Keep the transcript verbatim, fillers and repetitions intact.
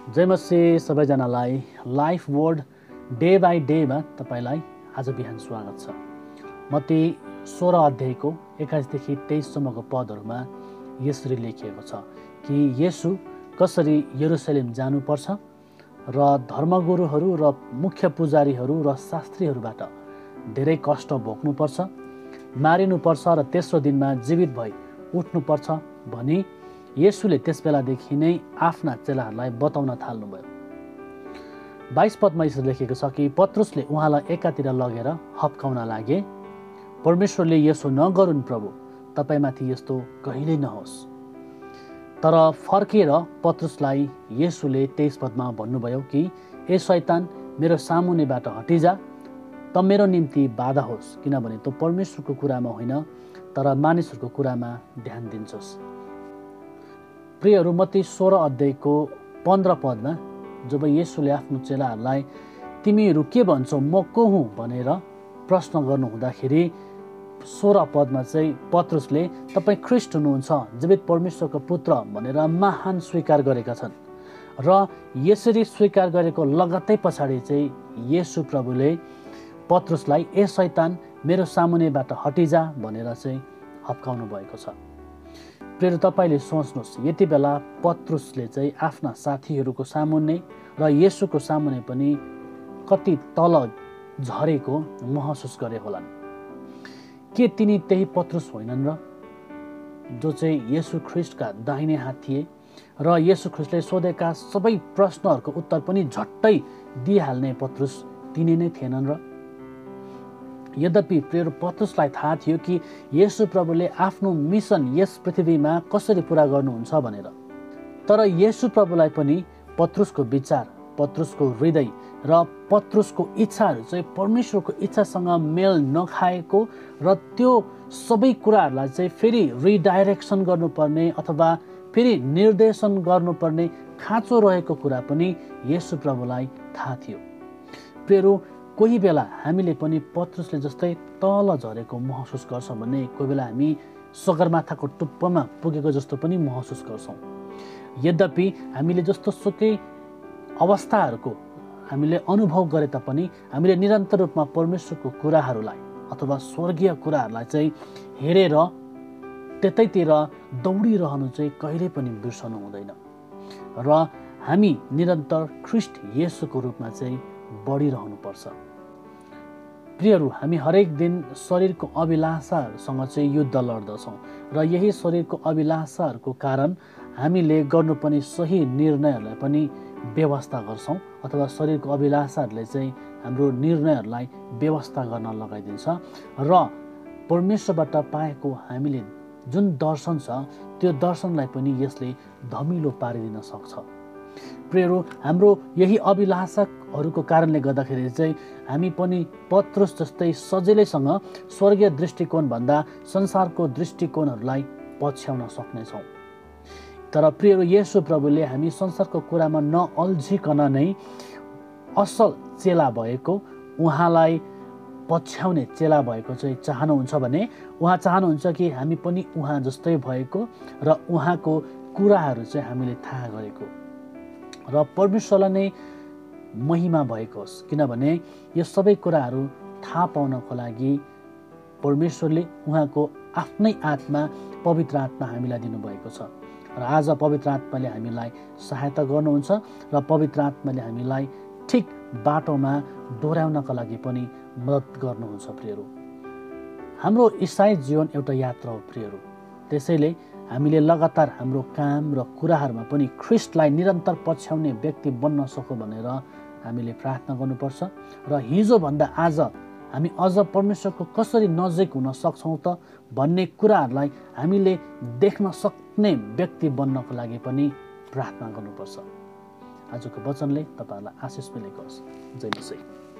जय मसीह सबैजनालाई life word day by डेमा तपाईलाई आज बिहान स्वागत छ। मत्ती सोह्र अध्यायको एक्काइसदेखि तेइससम्मको पदहरूमा यसरी लेखिएको छ कि येशू कसरी यरुशलेम जानुपर्छ र धर्मगुरुहरू र मुख्य पुजारीहरू र शास्त्रीहरूबाट धेरै कष्ट भोग्नुपर्छ, मारिनुपर्छ र तेस्रो दिनमा जीवित भई उठ्नुपर्छ भनी येशूले त्यसबेलादेखि नै आफ्ना चेलाहरूलाई बताउन थाल्नुभयो। बाइस पदमा यसरी लेखेको छ कि पत्रुसले उहाँलाई एकातिर लगेर हप्काउन लागे, परमेश्वरले यसो नगरून् प्रभु, तपाईमाथि यस्तो कहिल्यै नहोस्। तर फर्केर पत्रुसलाई येशूले तेइस पदमा भन्नुभयो कि ए शैतान, मेरो सामुन्नेबाट हटिजा, त मेरो निम्ति बाधा होस्, किनभने तँ परमेश्वरको कुरामा होइन तर मानिसहरूको कुरामा ध्यान दिन्छस्। प्रियहरू, मत्ती सोह्र अध्यायको पन्ध्र पदमा जब येशूले आफ्नो चेलाहरूलाई तिमीहरू के भन्छौ, म को हुँ भनेर प्रश्न गर्नु हुँदाखेरि सोह्र पदमा चाहिँ पत्रुसले तपाईँ ख्रिस्ट हुनुहुन्छ, जीवित परमेश्वरको पुत्र भनेर महान स्वीकार गरेका छन्। र यसरी स्वीकार गरेको लगत्तै पछाडि चाहिँ येशू प्रभुले पत्रुसलाई ए शैतान, मेरो सामुन्नेबाट हटिजा भनेर चाहिँ हप्काउनु भएको छ। प्रिय तपाईँले सोच्नुहोस्, यति बेला पत्रुसले चाहिँ आफ्ना साथीहरूको सामुन्ने र येशूको सामुन्ने पनि कति तल झरेको महसुस गरे होलान्। के तिनी त्यही पत्रुस होइनन् र जो चाहिँ येशू ख्रिस्टका दाहिने हात थिए र येशू ख्रिस्टले सोधेका सबै प्रश्नहरूको उत्तर पनि झट्टै दिइहाल्ने पत्रुस तिनी नै थिएनन् र? यद्यपि प्रिय पत्रुसलाई थाहा थियो कि येशू प्रभुले आफ्नो मिसन यस पृथ्वीमा कसरी पुरा गर्नुहुन्छ भनेर। तर येशू प्रभुलाई पनि पत्रुसको विचार, पत्रुसको हृदय र पत्रुसको इच्छाहरू चाहिँ परमेश्वरको इच्छासँग मेल नखाएको र त्यो सबै कुराहरूलाई चाहिँ फेरि रिडाइरेक्सन गर्नुपर्ने अथवा फेरि निर्देशन गर्नुपर्ने खाँचो रहेको कुरा पनि येशू प्रभुलाई थाहा थियो। प्रियहरू, कोही बेला हामीले पनि पत्रुसले जस्तै तल झरेको महसुस गर्छौँ भने कोही बेला हामी सगरमाथाको टुप्पोमा पुगेको जस्तो पनि महसुस गर्छौँ। यद्यपि हामीले जस्तो सुकै अवस्थाहरूको हामीले अनुभव गरे तापनि हामीले निरन्तर रूपमा परमेश्वरको कुराहरूलाई अथवा स्वर्गीय कुराहरूलाई चाहिँ हेरेर त्यतैतिर दौडिरहनु चाहिँ कहिल्यै पनि बिर्सनु हुँदैन र हामी निरन्तर ख्रिस्ट येशूको रूपमा चाहिँ बढिरहनुपर्छ। प्रियहरू, हामी हरेक दिन शरीरको अभिलाषाहरूसँग चाहिँ युद्ध लड्दछौँ र यही शरीरको अभिलाषाहरूको कारण हामीले गर्नुपर्ने सही निर्णयहरूलाई पनि व्यवस्था गर्छौँ अथवा शरीरको अभिलाषाहरूले चाहिँ हाम्रो निर्णयहरूलाई व्यवस्था गर्न लगाइदिन्छ र परमेश्वरबाट पाएको हामीले जुन दर्शन छ त्यो दर्शनलाई पनि यसले धमिलो पारिदिन सक्छ। प्रियहरू, हाम्रो यही अभिलाषाहरूको कारणले गर्दाखेरि चाहिँ हामी पनि पत्रुस जस्तै सजिलैसँग स्वर्गीय दृष्टिकोणभन्दा संसारको दृष्टिकोणहरूलाई पछ्याउन सक्नेछौँ। तर प्रियहरू, येशू प्रभुले हामी संसारको कुरामा नअल्झिकन नै असल चेला भएको, उहाँलाई पछ्याउने चेला भएको चाहिँ चाहनुहुन्छ भने उहाँ चाहनुहुन्छ कि हामी पनि उहाँ जस्तै भएको र उहाँको कुराहरू चाहिँ हामीले थाहा गरेको र परमेश्वरलाई नै महिमा भएको होस्, किनभने यो सबै कुराहरू थाहा पाउनको लागि परमेश्वरले उहाँको आफ्नै आत्मा, पवित्र आत्मा हामीलाई दिनुभएको छ र आज पवित्र आत्माले हामीलाई सहायता गर्नुहुन्छ र पवित्र आत्माले हामीलाई ठिक बाटोमा डोर्याउनका लागि पनि मद्दत गर्नुहुन्छ। प्रियहरू, हाम्रो इसाई जीवन एउटा यात्रा हो प्रियहरू, त्यसैले हामीले लगातार हाम्रो काम र कुराहरूमा पनि ख्रिस्टलाई निरन्तर पछ्याउने व्यक्ति बन्न सकौँ भनेर हामीले प्रार्थना गर्नुपर्छ र हिजोभन्दा आज हामी अझ परमेश्वरको कसरी नजिक हुन सक्छौँ त भन्ने कुराहरूलाई हामीले देख्न सक्ने व्यक्ति बन्नको लागि पनि प्रार्थना गर्नुपर्छ। आजको वचनले तपाईँहरूलाई आशिष मिलेको होस्। जय मसीह।